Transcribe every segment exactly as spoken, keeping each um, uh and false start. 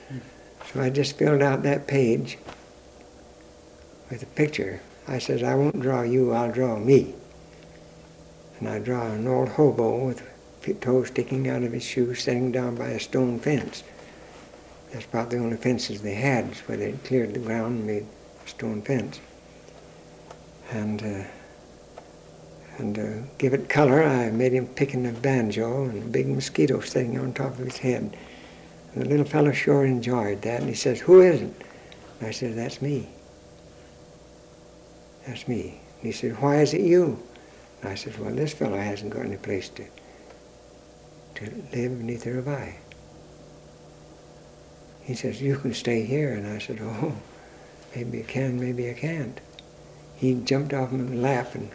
So I just filled out that page with a picture. I said, I won't draw you, I'll draw me. And I draw an old hobo with toes sticking out of his shoes sitting down by a stone fence. That's about the only fences they had, where they cleared the ground and made a stone fence. And uh, and uh, give it color, I made him picking a banjo and a big mosquito sitting on top of his head. And the little fellow sure enjoyed that, and he says, who is it? And I said, that's me. That's me. And he said, why is it you? And I said, well, this fellow hasn't got any place to, to live, neither have I. He says, you can stay here. And I said, oh, maybe I can, maybe I can't. He jumped off my lap, and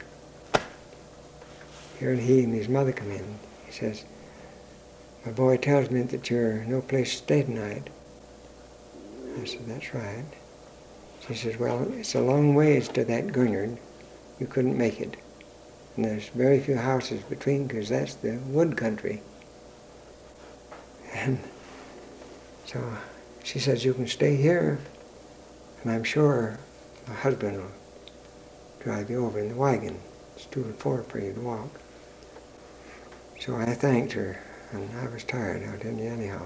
here he and his mother come in. He says, my boy tells me that you're no place to stay tonight. I said, that's right. She says, well, it's a long ways to that Gurnard. You couldn't make it. And there's very few houses between, because that's the wood country. And so she says, you can stay here, and I'm sure my husband will drive you over in the wagon. It's two and four for you to walk. So I thanked her, and I was tired, I'll tell you anyhow.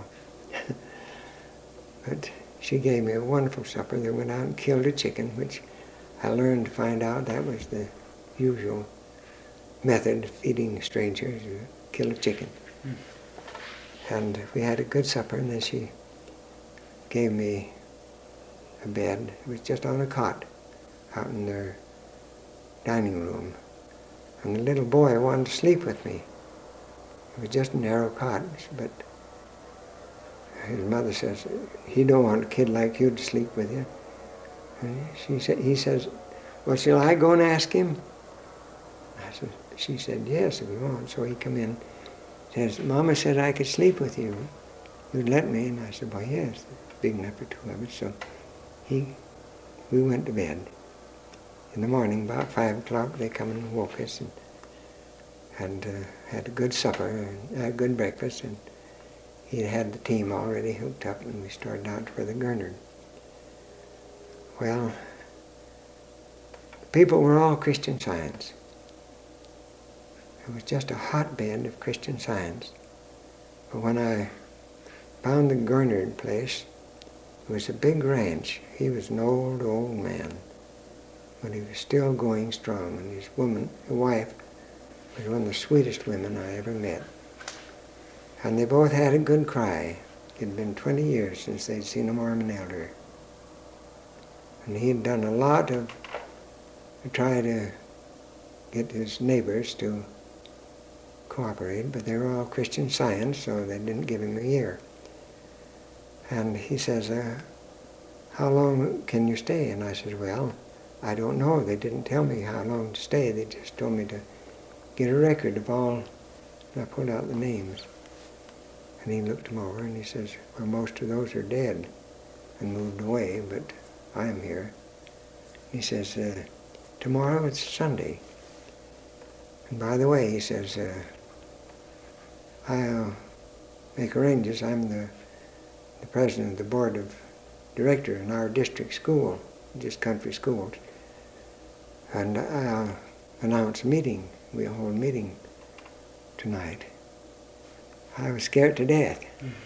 But she gave me a wonderful supper. They went out and killed a chicken, which I learned to find out that was the usual method of feeding strangers, you kill a chicken. Mm. And we had a good supper, and then she gave me a bed. It was just on a cot out in their dining room. And the little boy wanted to sleep with me. It was just a narrow cot, but his mother says, he don't want a kid like you to sleep with you. And she said, he says, well, shall I go and ask him? I said, she said, yes, if you want. So he come in, says, Mama said I could sleep with you. You'd let me? And I said, well, yes, big enough for two of us. So he, we went to bed. In the morning, about five o'clock, they come and woke us and, and uh, had a good supper and a good breakfast. And he had the team already hooked up, and we started out for the Gurnard. Well, people were all Christian Science. It was just a hotbed of Christian Science. But when I found the Gurnard place, it was a big ranch. He was an old, old man, but he was still going strong. And his woman, his wife, was one of the sweetest women I ever met. And they both had a good cry. It had been twenty years since they'd seen a Mormon elder. And he had done a lot of, to try to get his neighbors to cooperate, but they were all Christian Science, so they didn't give him a year. And he says, uh, how long can you stay? And I said, well, I don't know. They didn't tell me how long to stay. They just told me to get a record of all. And I pulled out the names. And he looked them over and he says, well, most of those are dead and moved away, but I am here. He says, uh, tomorrow it's Sunday. And by the way, he says, uh, I'll make arrangements. I'm the, the president of the board of director in our district school, just country schools. And I'll announce a meeting. We'll hold a meeting tonight. I was scared to death.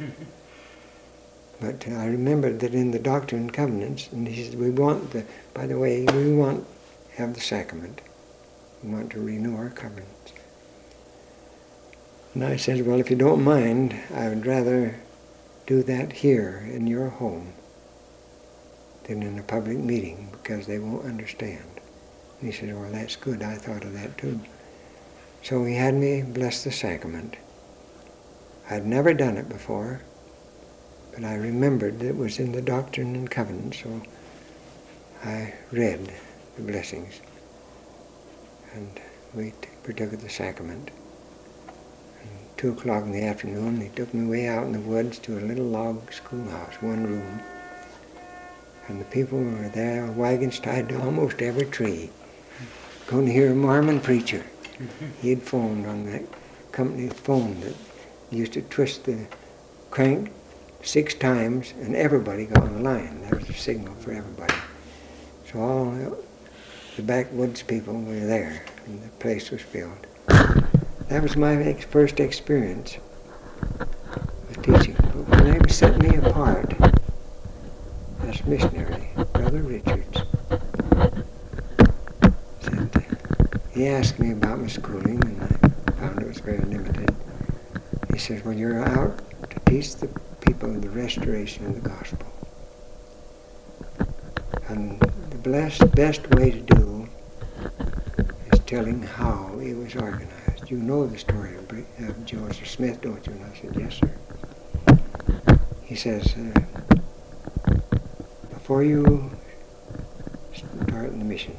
But I remembered that in the Doctrine and Covenants, and he said, we want the, by the way, we want to have the sacrament. We want to renew our covenants. And I said, well, if you don't mind, I would rather do that here in your home than in a public meeting, because they won't understand. And he said, well, that's good. I thought of that too. So he had me bless the sacrament. I'd never done it before, but I remembered that it was in the Doctrine and Covenants, so I read the blessings. And we partook of the sacrament. And two o'clock in the afternoon, he took me way out in the woods to a little log schoolhouse, one room. And the people were there, wagons tied to almost every tree, going to hear a Mormon preacher. He had phoned on that company phone that used to twist the crank six times, and everybody got on the line. That was a signal for everybody. So all the backwoods people were there, and the place was filled. That was my ex- first experience with teaching. But when they set me apart as missionary, Brother Richards said, he asked me about my schooling, and I found it was very limited. He said, well, you're out to teach the people the restoration of the gospel. And the blessed, best way to do is telling how it was organized. You know the story of, of Joseph Smith, don't you? And I said, yes, sir. He says, uh, before you start in the mission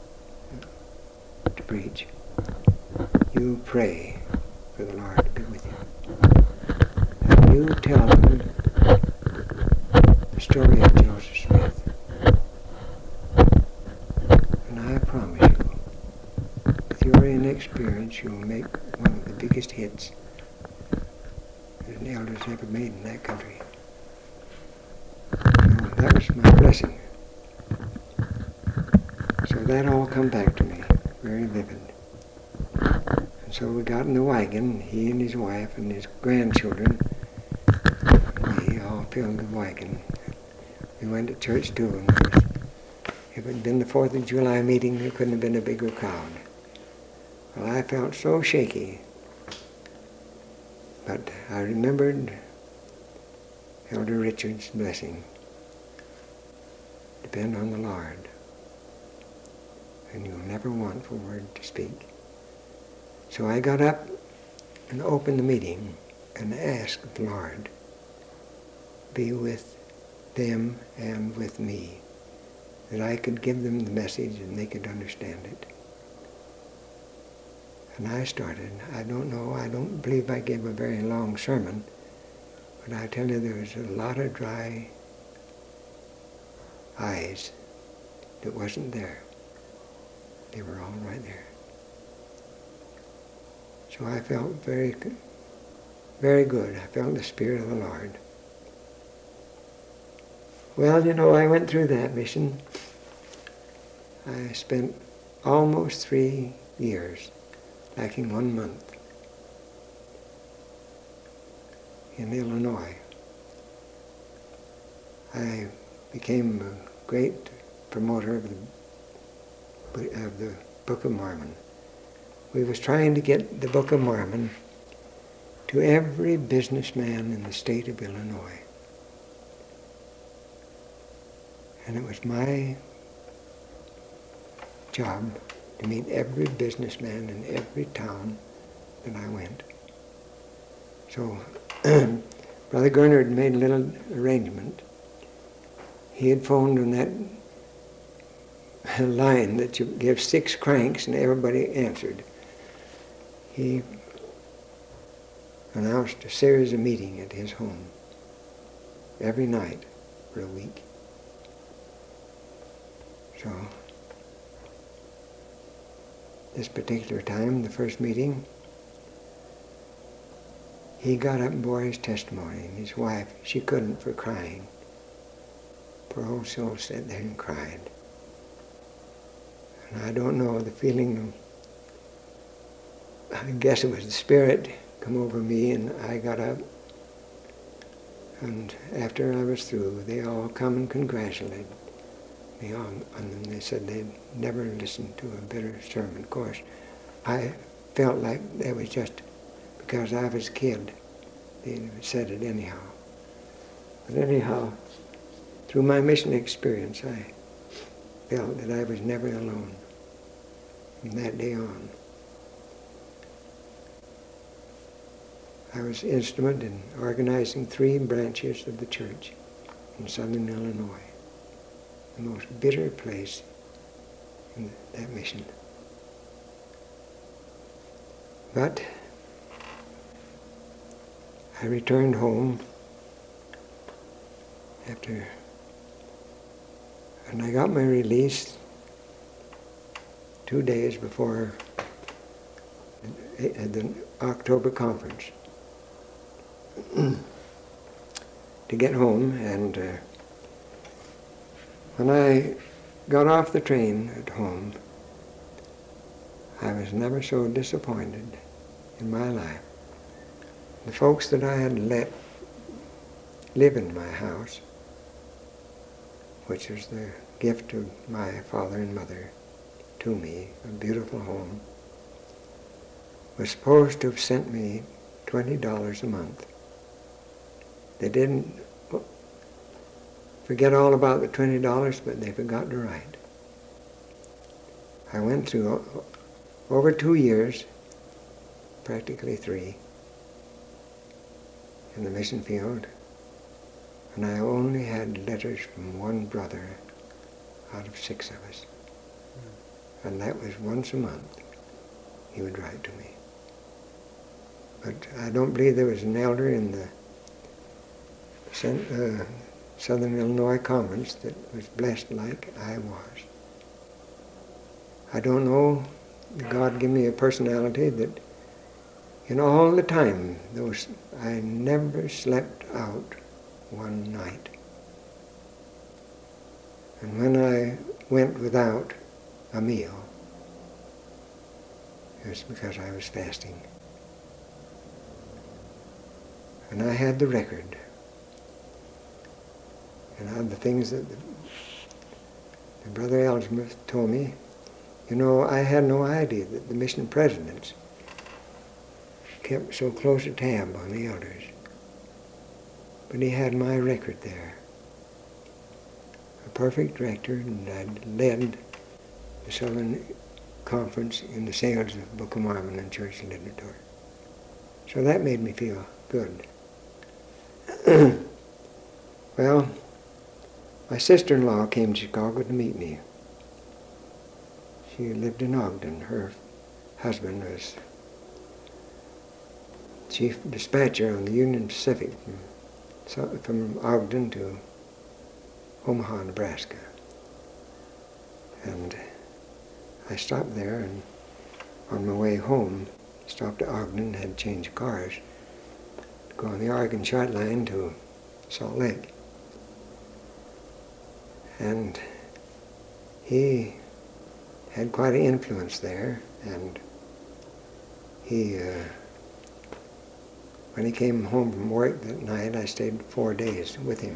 to preach, you pray for the Lord to be with you. And you tell them the story of Joseph Smith. And I promise you, with your inexperience, you'll make one of the biggest hits that an elder's ever made in that country. So that was my blessing. So that all come back to me, very vivid. And so we got in the wagon, he and his wife and his grandchildren. We all filled the wagon. We went to church too, and there was, if it had been the fourth of July meeting, there couldn't have been a bigger crowd. Well, I felt so shaky, but I remembered Elder Richard's blessing. Depend on the Lord, and you'll never want for word to speak. So I got up and opened the meeting and asked the Lord, be with them and with me, that I could give them the message and they could understand it. And I started. I don't know, I don't believe I gave a very long sermon, but I tell you there was a lot of dry eyes that wasn't there. They were all right there. So I felt very, very good. I felt the Spirit of the Lord. Well, you know, I went through that mission. I spent almost three years, lacking one month, in Illinois. I became a great promoter of the, of the Book of Mormon. We was trying to get the Book of Mormon to every businessman in the state of Illinois. And it was my job to meet every businessman in every town that I went. So Brother Gernard made a little arrangement. He had phoned on that line that you give six cranks and everybody answered. He announced a series of meetings at his home every night for a week. So this particular time, the first meeting, he got up and bore his testimony, and his wife, she couldn't for crying. Poor old soul sat there and cried. And I don't know, the feeling, I guess it was the Spirit come over me, and I got up. And after I was through, they all come and congratulated me on, on them. They said they'd never listened to a better sermon. Of course, I felt like that was just because I was a kid. They said it anyhow. But anyhow, through my mission experience, I felt that I was never alone from that day on. I was instrument in organizing three branches of the church in southern Illinois, the most bitter place in that mission. But I returned home after, and I got my release two days before the October conference. to get home, and uh, when I got off the train at home, I was never so disappointed in my life. The folks that I had let live in my house, which was the gift of my father and mother to me, a beautiful home, was supposed to have sent me twenty dollars a month. They didn't forget all about the twenty dollars, but they forgot to write. I went through over two years, practically three, in the mission field, and I only had letters from one brother out of six of us. Mm. And that was once a month he would write to me. But I don't believe there was an elder in the uh, Southern Illinois Conference that was blessed like I was. I don't know, God gave me a personality that in all the time, those, I never slept out one night. And when I went without a meal, it was because I was fasting. And I had the record. And I had the things that the, the Brother Ellsworth told me. You know, I had no idea that the mission presidents kept so close a tab on the elders. But he had my record there. A perfect director, and I'd led the Southern Conference in the sales of the Book of Mormon and church literature. So that made me feel good. Well, my sister-in-law came to Chicago to meet me. She lived in Ogden. Her husband was chief dispatcher on the Union Pacific from, so, from Ogden to Omaha, Nebraska. And I stopped there, and on my way home, stopped at Ogden, had to change cars to go on the Oregon Short Line to Salt Lake. And he had quite an influence there, and he, uh, when he came home from work that night, I stayed four days with him.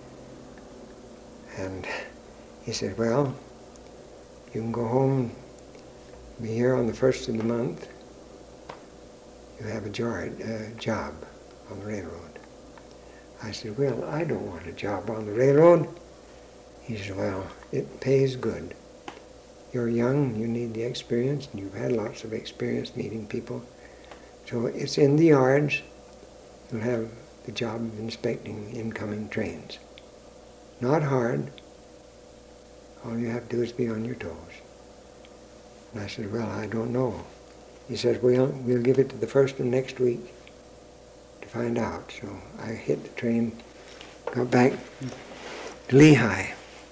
And he said, well, you can go home, be here on the first of the month. You have a jar, uh, job on the railroad. I said, well, I don't want a job on the railroad. He said, well, it pays good. You're young, you need the experience, and you've had lots of experience meeting people. So it's in the yards. You'll have the job of inspecting incoming trains. Not hard. All you have to do is be on your toes. And I said, well, I don't know. He says, well, we'll give it to the first of next week to find out. So I hit the train, got back to Lehigh.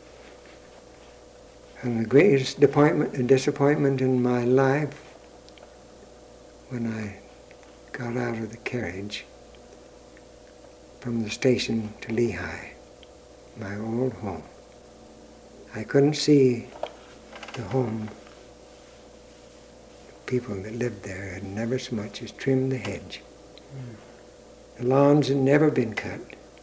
And the greatest disappointment, disappointment in my life, when I got out of the carriage from the station to Lehigh, my old home, I couldn't see the home. The people that lived there had never so much as trimmed the hedge. Mm. The lawns had never been cut.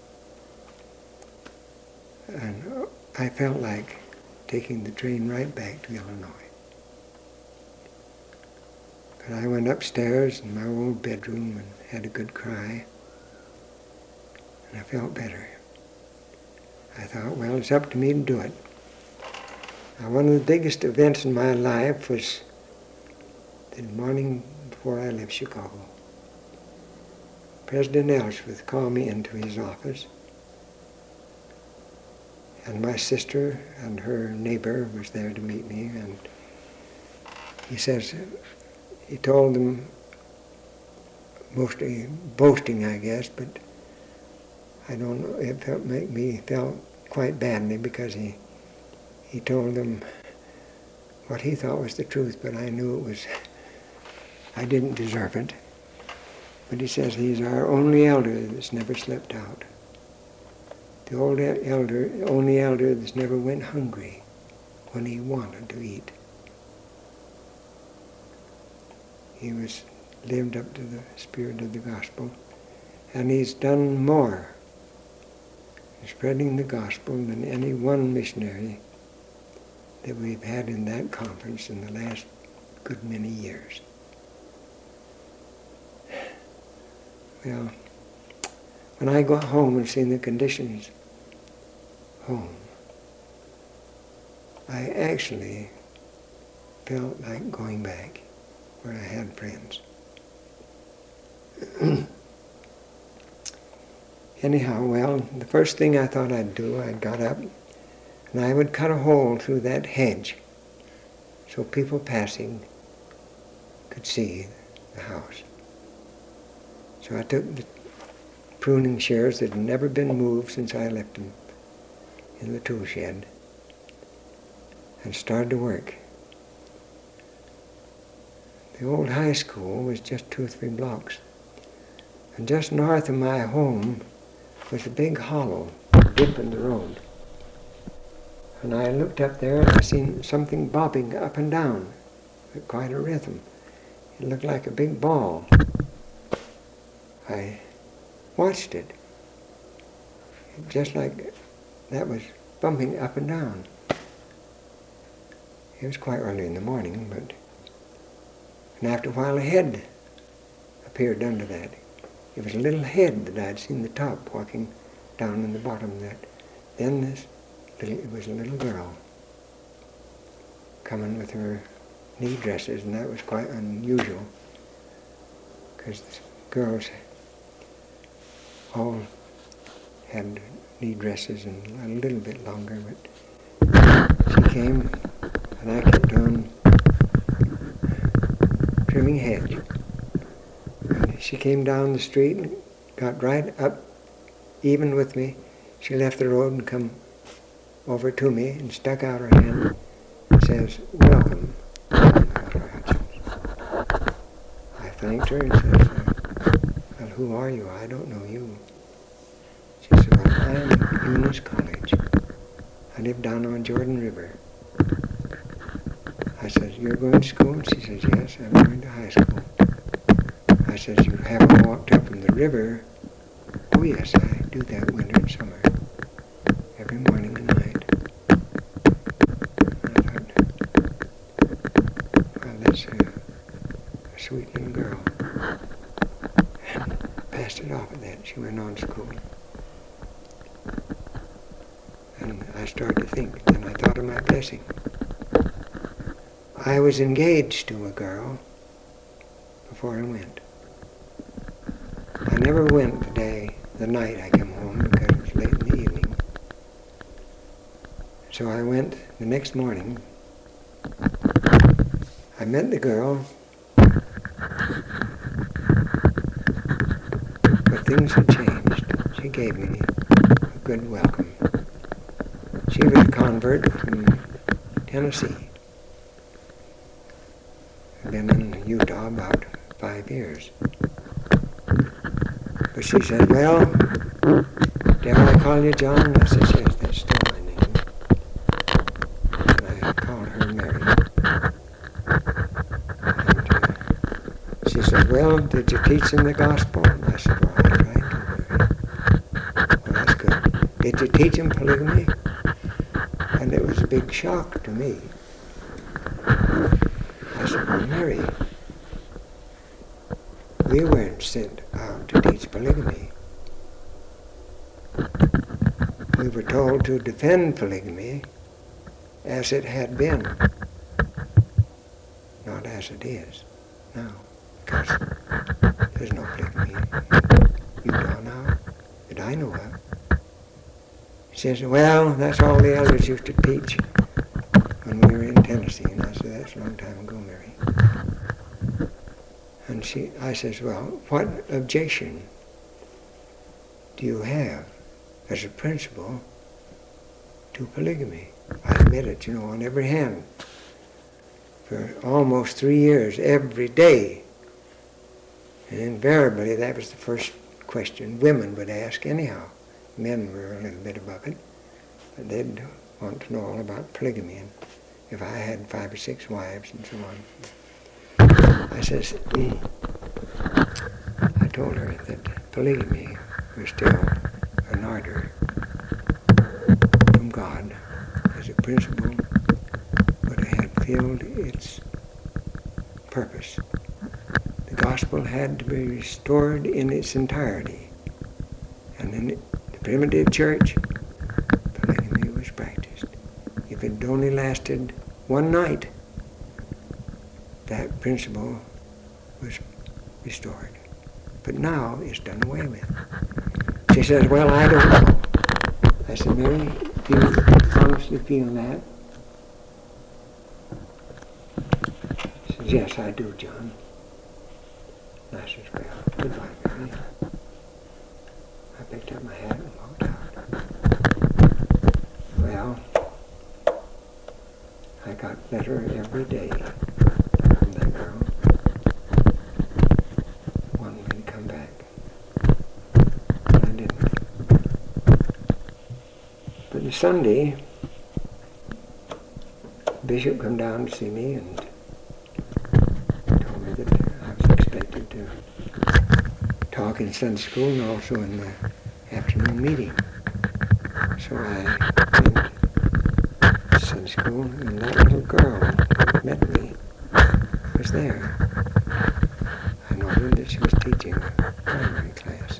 And I felt like taking the train right back to Illinois. But I went upstairs in my old bedroom and had a good cry, and I felt better. I thought, well, it's up to me to do it. Now, one of the biggest events in my life was the morning before I left Chicago. President Ellsworth called me into his office, and my sister and her neighbor was there to meet me, and he says, he told them, mostly boasting, I guess, but I don't know, it felt make me felt quite badly because he he told them what he thought was the truth, but I knew it was, I didn't deserve it. But he says he's our only elder that's never slept out. the old elder, only elder that's never went hungry when he wanted to eat. He was lived up to the spirit of the gospel, and he's done more in spreading the gospel than any one missionary that we've had in that conference in the last good many years. Well, when I got home and seen the conditions home, I actually felt like going back where I had friends. Anyhow, well, the first thing I thought I'd do, I got up and I would cut a hole through that hedge so people passing could see the house. So I took the pruning shears that had never been moved since I left them in the tool shed and started to work. The old high school was just two or three blocks, and just north of my home was a big hollow, a dip in the road. And I looked up there and I seen something bobbing up and down with quite a rhythm. It looked like a big ball. I watched it, just like that was bumping up and down. It was quite early in the morning, but and after a while a head appeared under that. It was a little head that I'd seen the top walking down in the bottom of that. Then this little, it was a little girl coming with her knee dresses, and that was quite unusual because the girls all had knee dresses and a little bit longer, but she came and I kept on trimming hedge. And she came down the street and got right up even with me. She left the road and come over to me and stuck out her hand and says, "Welcome, Doctor Hutchins." I thanked her and said, "Well, who are you? I don't know you." She said, "Well, I am Eunice College. I live down on Jordan River." I said, "You're going to school?" And she says, "Yes, I'm going to high school." I said, "You haven't walked up from the river?" "Oh, yes, I do that winter and summer, every morning and night." I thought, well, that's a, a sweet little girl. And passed it off at that. She went on to school. And I started to think, then I thought of my blessing. I was engaged to a girl before I went. I never went the day, the night I came home because it was late in the evening. So I went the next morning. I met the girl, but things had changed. She gave me a good welcome. She was a convert from Tennessee. I'd been in Utah about five years. But she said, "Well, dare I call you John?" And I said, "Yes, that's still my name." And I called her Mary. And uh, she said, "Well, did you teach them the gospel?" And I said, "Well, I tried to, Mary." "Well, that's good. Did you teach them polygamy?" And it was a big shock to me. I said, "Well, Mary, we weren't sent out to teach polygamy. We were told to defend polygamy as it had been, not as it is now, because there's no polygamy in Utah now that I know of." She says, "Well, that's all the elders used to teach when we were in Tennessee." And I said, "That's a long time ago, Mary." And she, I says, "Well, what objection do you have as a principle to polygamy?" I admit it, you know, on every hand. For almost three years, every day. And invariably, that was the first question women would ask anyhow. men were a little bit above it, but they'd want to know all about polygamy and if I had five or six wives and so on. I says, mm. I told her that polygamy was still an order from God as a principle, but it had failed its purpose. The gospel had to be restored in its entirety. And in the primitive church, polygamy was practiced. If it only lasted one night, that principle was restored. But now it's done away with. She says, well, I don't know. I said, Mary, do you honestly feel that? She says, yes, I do, John. I said, well, goodbye, Mary. I picked up my hat and walked out. Well, I got better every day from that girl. Wanted me to come back. But I didn't. But the Sunday, the bishop come down to see me and told me that I was expected to talk in Sunday school and also in the afternoon meeting. So I went to Sunday school, and that little girl that met me was there. I noted that she was teaching a primary class.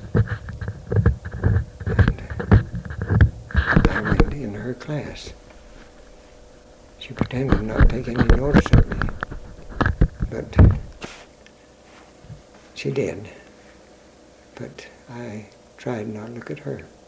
And I went in her class. She pretended not to take any notice of me, but she did. But I tried not to look at her.